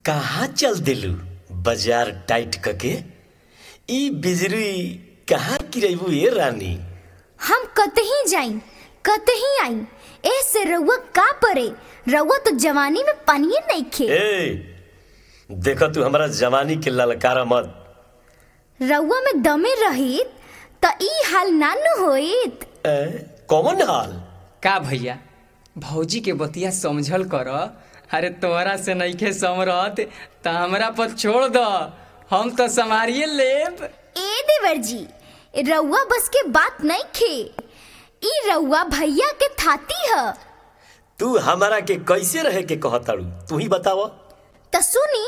कहाँ चल दिलू बाजार टाइट कके? ई बिजली कहाँ गिरैबू ये रानी? हम कतही जाई कतही आई ऐसे रउआ का परे? रउआ तो जवानी में पानिए नहीं खे। देखो तू हमारा जवानी के ललकारा मत। रउआ में दमे रहित त ई हाल नानु होइत। कौन हाल? का भैया भौजी के बतिया समझल कर। अरे तोहरा से नइखे समरत त हमरा पर छोड़ द, हम तो संभारिए लेब। ए देवर जी रउआ बस के बात नहीं खे। ई रउआ भैया के थाती ह। तू हमारा के कैसे रहे के कहताड़ू तू ही बताव त सुनी।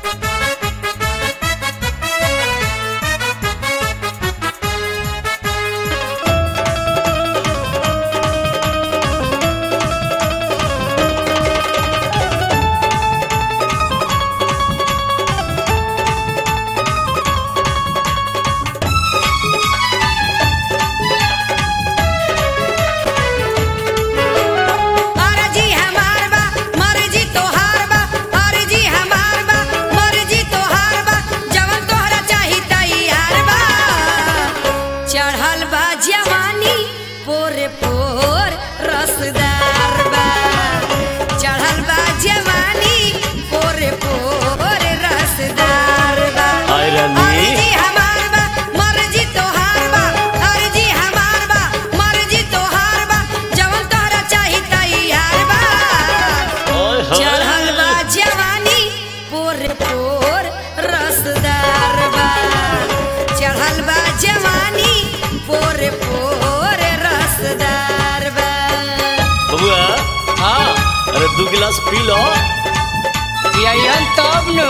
अरे 2 गिलास पी लो पियाइन तब नु।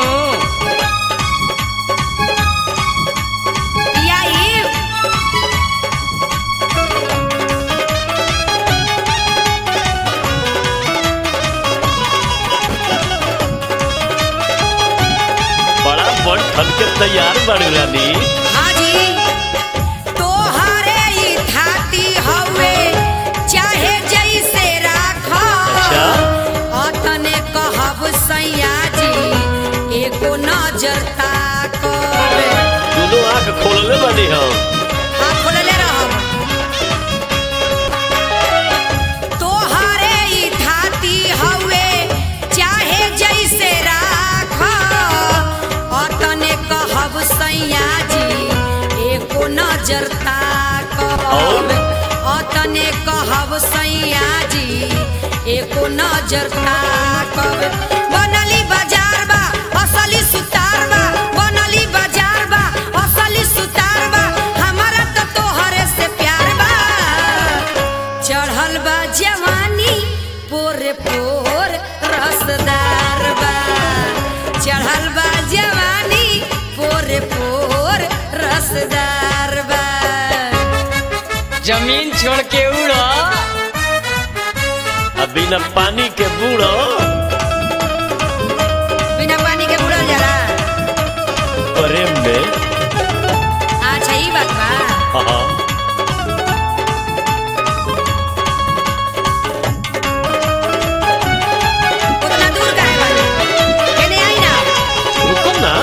बड़ा बड़ ठन के तैयार बड़ी रानी। हाँ जी तोहरे ई थाती हवे चाहे जैसे राखो। अच्छा अतने कहब सैया जी एको नजर ताको। दोनों आँख खोलले बानी हम। हाँ खोलले रहब। तोहरे ई थाती हवे चाहे जैसे राखो। अतने कहब सैया जी एको नजर ताको। अतने कहब सैया जी एको नजर ताकब। बनली बाजार बा असली सुतार बा। बनली बाजार बा असली सुतार बा। हमारा तो तोहरे से प्यार बा। चढ़ल बा जवानी पोरे पोर रसदार बा। चढ़ल बा जवानी पोरे पोर रसदार बा। जमीन छोड़ के उड़ो बिना पानी के बूढ़ो। बिना पानी के बुड़ल जाला प्रेम में। अच्छा ई बात बा। हाँ उतना दूर काहे बानी? केने आई ना। रुको ना।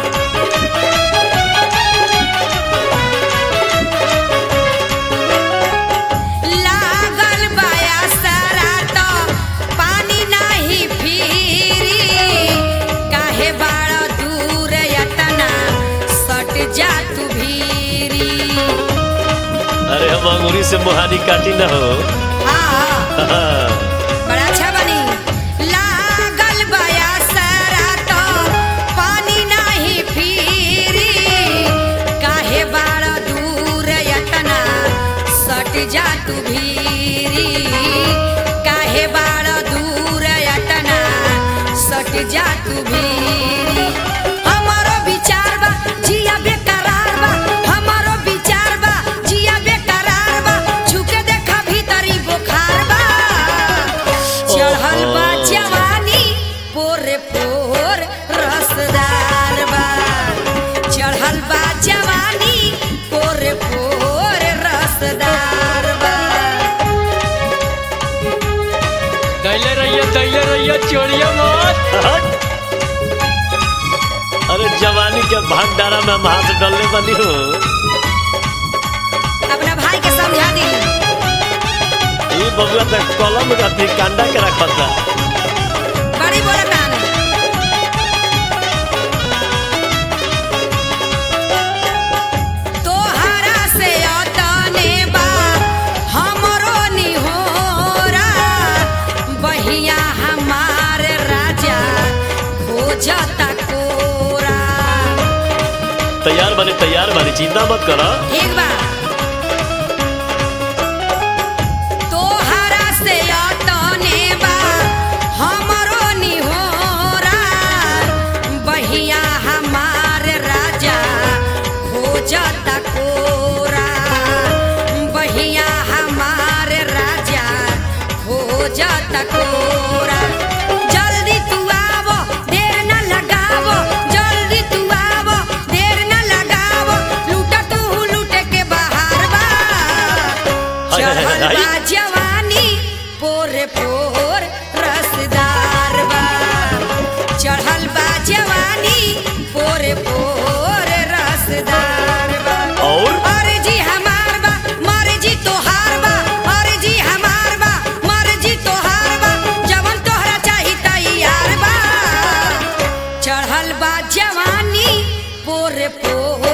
लागल बाया सारा तो पानी नाही फिरी। काहे बाड़ा दूर यतना सट जा तू भीरी। अरे हम अंगूरी से मुहानी काटी ना हो। हाँ बड़ा अच्छा बनी। लागल बाया सारा तो पानी नाही फिरी। काहे बाड़ा दूर यतना सट जा तू भीरी। काहे बाड़ा दूर यतना सट जा तू भीरी। हमारो विचार बा जिया बेकरार बा। हमारो विचार बा जिया बेकरार बा। झुके देखा भीतरी बुखार बा। चढ़ल बा जवानी पोरे पोर रसदार बा। चढ़ल बा जवानी पोरे पोर रसदार बा। दैले रहिए चोरिया मत। के भंडारा में हम हाथ डालने बनी हो। अपना भाई के समझा दी। ये बबुआ तक कलम रखी कांडा के रखा था। बड़ी बोलता है तोहरा से अतने बा हमरो निहोरा बहिया हमार राजा खोजता कोरा। तैयार बनी चिंता मत करो। ठीक बा तोहरा से अतने बा हमरो निहोरा बहिया हमार राजा खोजता कोरा बहिया हमार राजा खोजता कोरा। जल्दी तू आवो देर न लगावो जल्दी तू आवो देर न लगावो लूटा तू लूटे के बाहर बा। चढ़ल बा जवानी पोरे पोर रसदार बा। चढ़ल बा जवानी पोरे पोर रसदार बा। और अर्जी हमार बा मर्जी तोहार बा अर्जी हमार बा मर्जी तोहार बा जवन तोहरा चाही तैयार बा। चढ़ल बा जवानी पोरे पोर